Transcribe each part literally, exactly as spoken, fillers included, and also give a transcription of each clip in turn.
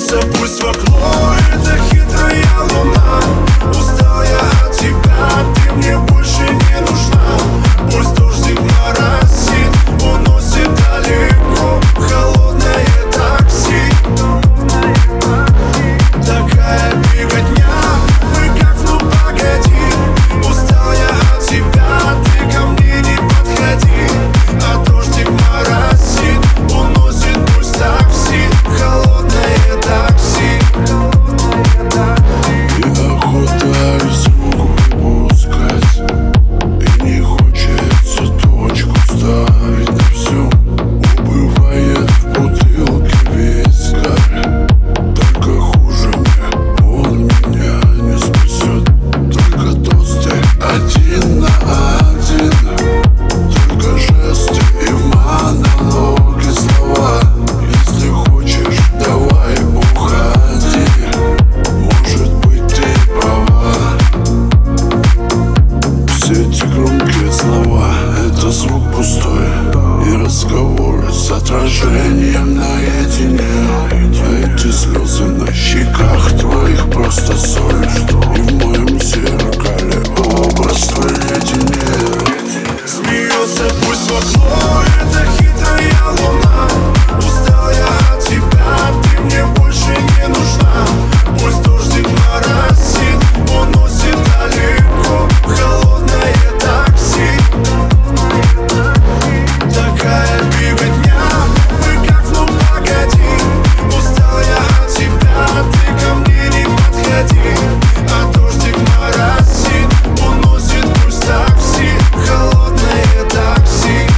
Смеется пусть в окно эта хитрая луна. Устал я от тебя, ты мне больше не нужна. Пусть дождик моросит, уносит далеко в холодное такси. Такая беготня, мы как ну погоди. Устал я от тебя, ты ко мне не подходи. А дождик моросит, уносит пусть такси, холодное такси. И охота звук выпускать, и не хочется точку ставить на всем. Убывает в бутылке весь гар. Только хуже мне, он меня не спасет. Только тосты один на один, только жесты и в монологе слова. Если хочешь, давай уходи, может быть ты права. Все эти громкие слова — это звук пустой, и разговоры с отражением наедине. А эти слезы на щеках твоих просто соль, и в моем зеркале образ твой леденее. Смеется пусть в окно эта хитрая луна. Устал я от тебя, ты мне больше не нужна. Пусть дождик моросит, уносит далеко в холодное такси. Такая беготня, мы как ну погоди. Устал я от тебя, ты ко мне не подходи. А дождик моросит, уносит пусть такси, холодное такси.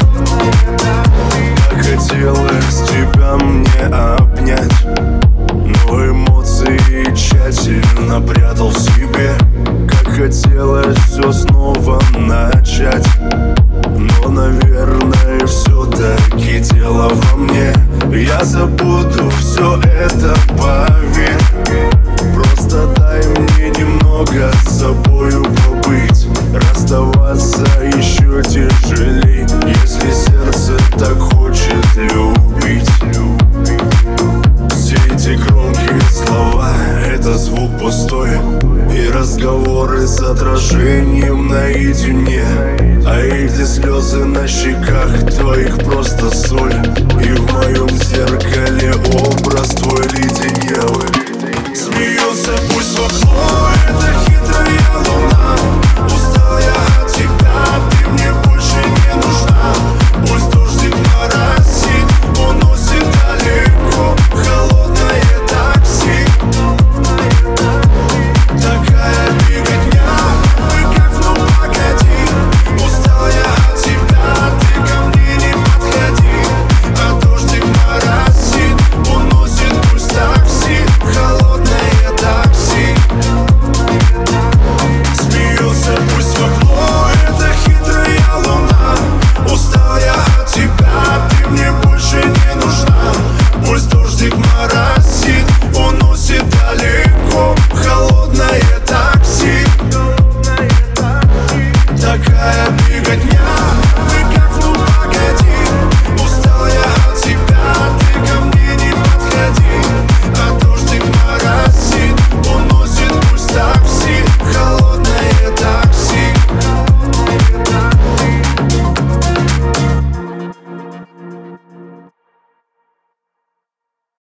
Так хотелось тебя мне обнять, но эмоции тщательно прятал в себе. Как хотелось все снова начать, но, наверное, все-таки дело во мне. Я забуду все это, поверь. Просто дай мне немного с собою побыть. Расставаться еще тяжелей, если сердце так хочет любить. Все эти громкие слова — это звук пустой, и разговоры с отражением наедине. А эти слезы на щеках твоих просто соль, и в моем зеркале образ твой леденел. Смеется пусть в окно эта хитрая луна. Устал я от тебя, ты мне больше не нужна. Пусть дождик моросит, уносит далеко в холодное такси. Такая беготня, мы как ну погоди. Устал я от тебя, ты ко мне не подходи. А дождик моросит, уносит пусть такси, холодное такси. Смеется пусть в окно эта хитрая луна. Устал я от тебя, ты мне больше не нужна. Пусть дождик моросит,